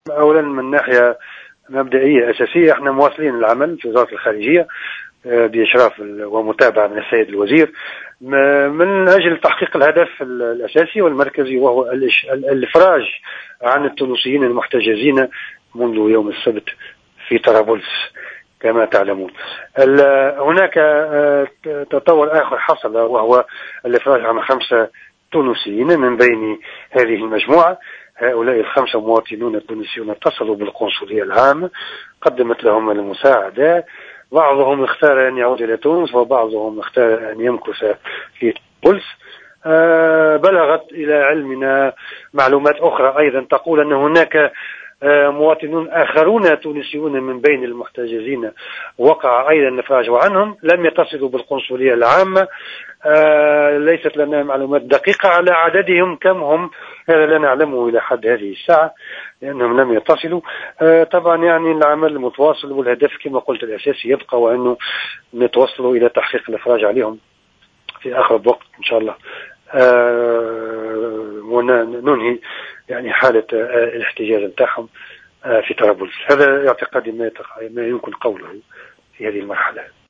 أولا من ناحية مبدئية أساسية احنا مواصلين العمل في وزارة الخارجية بإشراف ومتابعة من السيد الوزير من أجل تحقيق الهدف الأساسي والمركزي، وهو الإفراج عن التونسيين المحتجزين منذ يوم السبت في طرابلس كما تعلمون. هناك تطور آخر حصل، وهو الإفراج عن 5 تونسيين من بين هذه المجموعة. هؤلاء ال5 مواطنون تونسيون اتصلوا بالقنصلية العامة، قدمت لهم المساعدة. بعضهم اختار أن يعود إلى تونس، وبعضهم اختار أن يمكث في طرابلس. بلغت إلى علمنا معلومات أخرى أيضا تقول أن هناك مواطنون آخرون تونسيون من بين المحتجزين وقع أيضا الإفراج عنهم، لم يتصلوا بالقنصلية العامة. ليست لنا معلومات دقيقة على عددهم كم هم، هذا لا نعلمه إلى حد هذه الساعة لأنهم لم يتصلوا. طبعا يعني العمل متواصل، والهدف كما قلت الأساسي يبقى، وأنه نتوصلوا إلى تحقيق الإفراج عليهم في آخر وقت إن شاء الله، وننهي يعني حالة الاحتجاز نتاعهم في طرابلس. هذا اعتقادي ما يمكن قوله في هذه المرحلة.